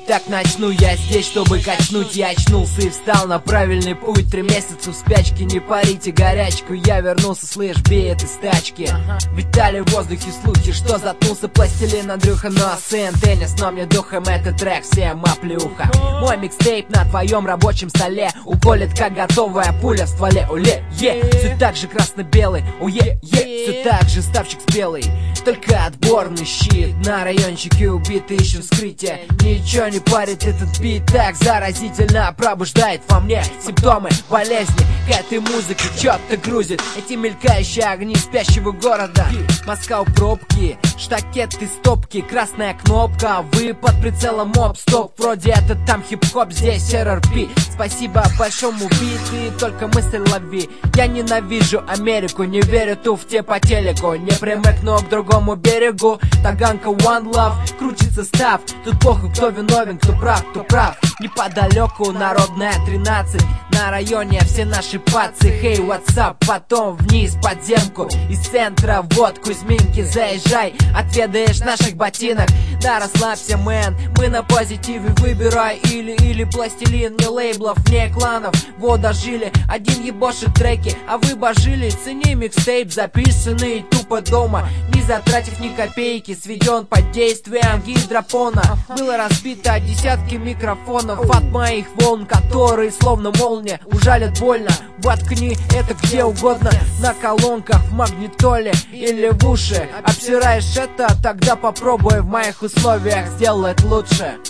Итак, начну я здесь, чтобы качнуть. Я очнулся и встал на правильный путь. 3 месяца в спячке, не парите горячку. Я вернулся, слышь, бей этой стачки. Витали в воздухе слухи, что заткнулся пластилин Андрюха. Но сын теннис, но мне духом этот трек всем оплюха. Мой микстейп на твоем рабочем столе уколет, как готовая пуля в стволе. Оле, все так же красно-белый. Ое, все так же ставчик спелый. Только отборный щит. На райончике убиты, ищем вскрытие. Ничего не парит этот бит, так заразительно пробуждает во мне симптомы болезни. К этой музыке чё-то грузит эти мелькающие огни спящего города. Москва у пробки, штакеты, стопки, красная кнопка. Вы под прицелом стоп. Вроде это там хип-хоп, здесь РРП. Спасибо большому биты, только мысль лови. Я ненавижу Америку, не верю туфте по телеку. Не примыкну к другому берегу. Таганка One Love, крутится став. Тут похуй, кто виновен, кто прав, кто прав. Неподалеку народная 13. На районе все наши пацы. Hey, what's up? Потом вниз подземку. Из центра вот Кузьминки. Заезжай, отведаешь наших ботинок. Да расслабься, мэн, мы на позитиве. Выбирай или пластилин. Не лейблов, не кланов. Вот дожили, один ебошит треки. А вы божили, цени микстейп, записанный тупо дома. Не затратив ни копейки, сведен под действием гидропона. Было разбито десятки микрофонов от моих волн, которые словно молния ужалят больно. Воткни это где угодно, на колонках, в магнитоле или в уши. Обсираешь это, тогда попробуй в моих условиях сделать лучше.